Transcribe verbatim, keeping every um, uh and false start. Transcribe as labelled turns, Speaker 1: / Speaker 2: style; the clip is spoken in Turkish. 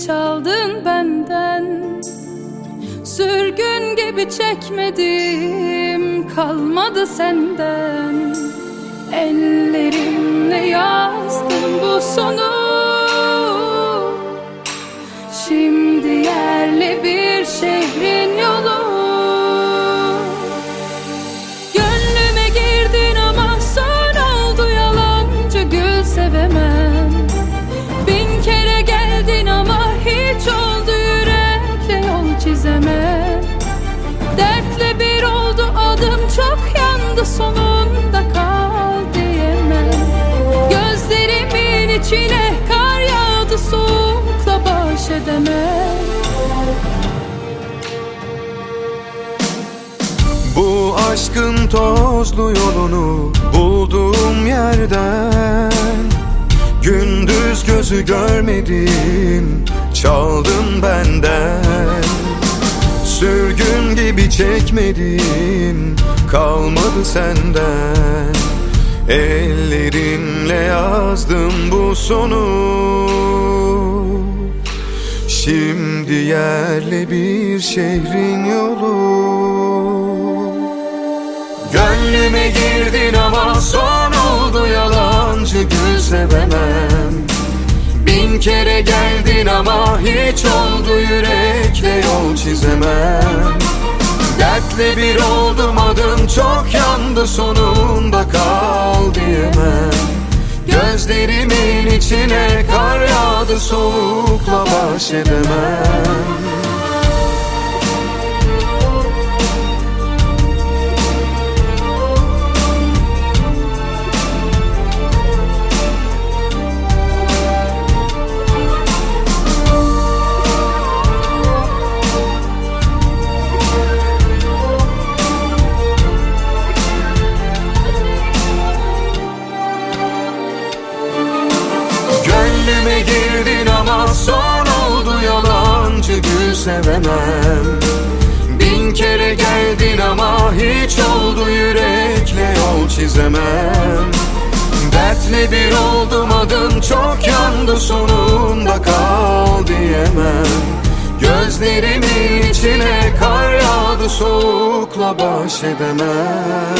Speaker 1: çaldın benden. Sürgün gibi çekmedim, kalmadı senden. Ellerimle yazdım bu sonu. Şimdi yerli bir şehrin yolu. Gönlüme girdin ama son oldu, yalancı gül sevemem. Bin kere geldin ama hiç oldu, yürekle yol çizemem. Dertle bir oldu adım, çok yandı, sonunda kal diyemem. Gözlerimin içine kar yağdı, soğukla baş edemem.
Speaker 2: Bu aşkın tozlu yolunu bulduğum yerden, gündüz gözü görmedim, çaldın benden. Sürgün gibi çekmedim, kalmadı senden. Ellerimle yazdım bu sonu. Şimdi yerli bir şehrin yolu. Gönlüme girdin ama son oldu, yalancı gül sevemem. Bin kere geldin ama hiç oldu, yürekle yol çizemem. Dertle bir oldum adım, çok yandı, sonunda kal diyemem. Gözlerimin içine kar yağdı, soğukla baş edemem. Gönlüme girdin ama son oldu, yalancı gül sevemem. Bin kere geldin ama hiç oldu, yürekle yol çizemem. Dertle bir oldum adım, çok yandı, sonunda kal diyemem. Gözlerimin içine kar yağdı, soğukla baş edemem.